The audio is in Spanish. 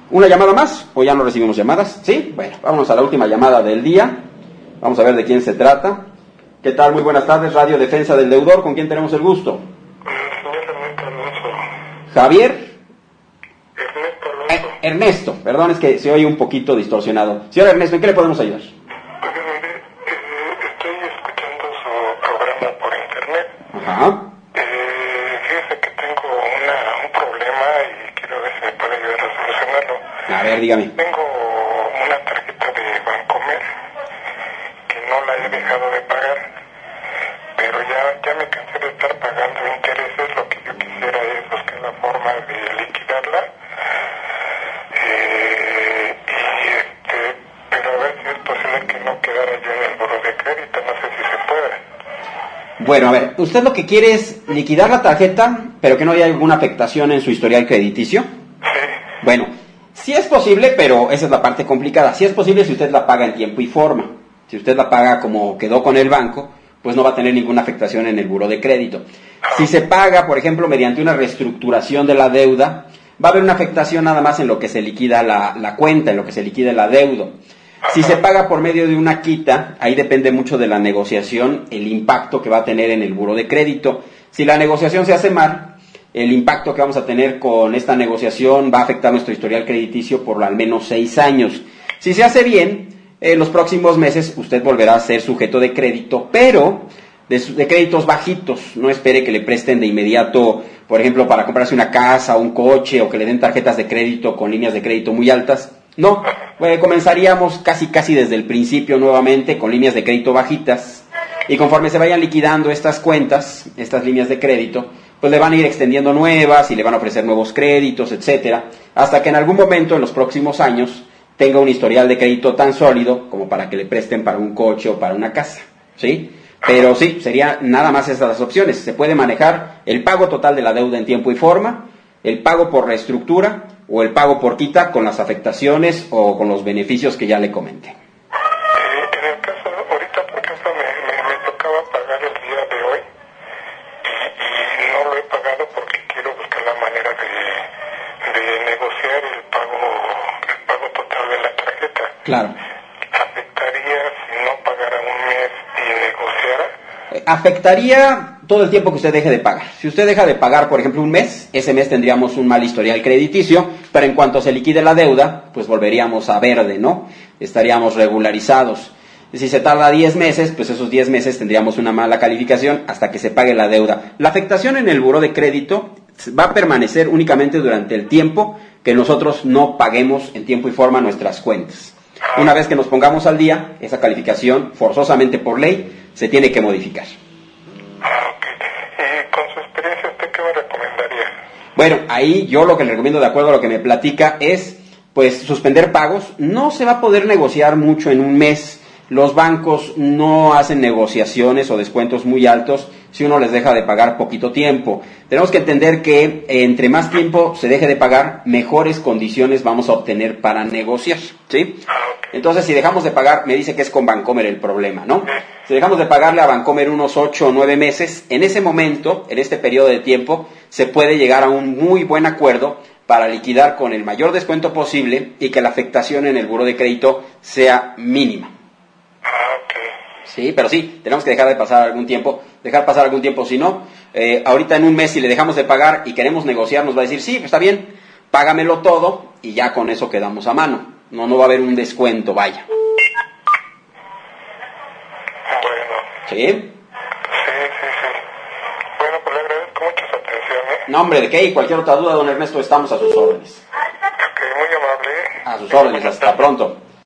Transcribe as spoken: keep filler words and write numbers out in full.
¿Una llamada más o ya no recibimos llamadas? ¿Sí? Bueno, vámonos a la última llamada del día. Vamos a ver de quién se trata. ¿Qué tal? Muy buenas tardes, Radio Defensa del Deudor. ¿Con quién tenemos el gusto? Señor Ernesto Alonso. ¿Javier? Ernesto Alonso. Eh, Ernesto, perdón, es que se oye un poquito distorsionado. Señor Ernesto, ¿en qué le podemos ayudar? Pues mire, eh, estoy escuchando su programa por internet. Ajá. Eh, fíjese que tengo una, un problema y quiero ver si me puede ayudar a solucionarlo. A ver, dígame. Tengo una tarjeta de Bancomer que no la he dejado de pagar, pero ya, ya me cansé de estar pagando intereses. Lo que yo quisiera es buscar la forma de liquidarla. Eh, y este, pero a ver si es posible que no quedara yo en el buro de crédito, no sé si se puede. Bueno, a ver, usted lo que quiere es liquidar la tarjeta, pero que no haya alguna afectación en su historial crediticio. Sí. Bueno, sí es posible, pero esa es la parte complicada. Sí es posible si usted la paga en tiempo y forma. Si usted la paga como quedó con el banco, pues no va a tener ninguna afectación en el buro de crédito. Si se paga, por ejemplo, mediante una reestructuración de la deuda, va a haber una afectación nada más en lo que se liquida la, la cuenta, en lo que se liquida el adeudo. Si se paga por medio de una quita, ahí depende mucho de la negociación, el impacto que va a tener en el buro de crédito. Si la negociación se hace mal, el impacto que vamos a tener con esta negociación va a afectar nuestro historial crediticio por al menos seis años. Si se hace bien, en los próximos meses usted volverá a ser sujeto de crédito, pero de, de créditos bajitos. No espere que le presten de inmediato, por ejemplo, para comprarse una casa, un coche, o que le den tarjetas de crédito con líneas de crédito muy altas. No, pues comenzaríamos casi casi desde el principio nuevamente con líneas de crédito bajitas, y conforme se vayan liquidando estas cuentas, estas líneas de crédito, pues le van a ir extendiendo nuevas y le van a ofrecer nuevos créditos, etcétera, hasta que en algún momento en los próximos años tenga un historial de crédito tan sólido como para que le presten para un coche o para una casa, ¿sí? Pero sí, sería nada más esas las opciones. Se puede manejar el pago total de la deuda en tiempo y forma, el pago por reestructura o el pago por quita con las afectaciones o con los beneficios que ya le comenté. Eh, en el caso, ahorita por ejemplo me, me, me tocaba pagar el día de hoy y, y no lo he pagado porque quiero buscar la manera de, de negociar el pago, el pago total de la tarjeta. Claro. ¿Afectaría si no pagara un mes y negociara? Eh, afectaría todo el tiempo que usted deje de pagar. Si usted deja de pagar, por ejemplo, un mes, ese mes tendríamos un mal historial crediticio, pero en cuanto se liquide la deuda, pues volveríamos a verde, ¿no? Estaríamos regularizados. Si se tarda diez meses, pues esos diez meses tendríamos una mala calificación hasta que se pague la deuda. La afectación en el buró de crédito va a permanecer únicamente durante el tiempo que nosotros no paguemos en tiempo y forma nuestras cuentas. Una vez que nos pongamos al día, esa calificación, forzosamente por ley, se tiene que modificar. Ah, ok. Y con su experiencia, ¿usted qué me recomendaría? Bueno, ahí yo lo que le recomiendo, de acuerdo a lo que me platica, es pues suspender pagos. No se va a poder negociar mucho en un mes. Los bancos no hacen negociaciones o descuentos muy altos si uno les deja de pagar poquito tiempo. Tenemos que entender que entre más tiempo se deje de pagar, mejores condiciones vamos a obtener para negociar, ¿sí? Entonces, si dejamos de pagar, me dice que es con Bancomer el problema, ¿no? Si dejamos de pagarle a Bancomer unos ocho o nueve meses, en ese momento, en este periodo de tiempo, se puede llegar a un muy buen acuerdo para liquidar con el mayor descuento posible y que la afectación en el buró de crédito sea mínima. Ah, ok. Sí, pero sí, tenemos que dejar de pasar algún tiempo, dejar pasar algún tiempo, si no, eh, ahorita en un mes si le dejamos de pagar y queremos negociar, nos va a decir, sí, pues está bien, págamelo todo y ya con eso quedamos a mano. No, no va a haber un descuento, vaya. Bueno. ¿Sí? Sí, sí, sí. Bueno, pues le agradezco mucho su atención, ¿eh? No, hombre, ¿de qué? Y cualquier otra duda, don Ernesto, estamos a sus órdenes. Ok, muy amable. A sus órdenes, hasta pronto.